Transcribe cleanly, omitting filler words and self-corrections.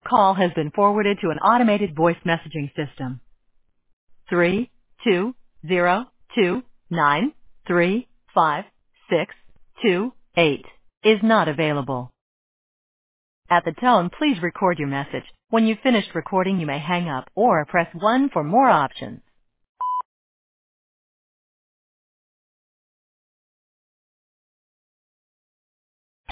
Call has been forwarded to an automated voice messaging system. 32029356628 is not available. At the tone, please record your message. When you've finished recording, you may hang up or press 1 for more options.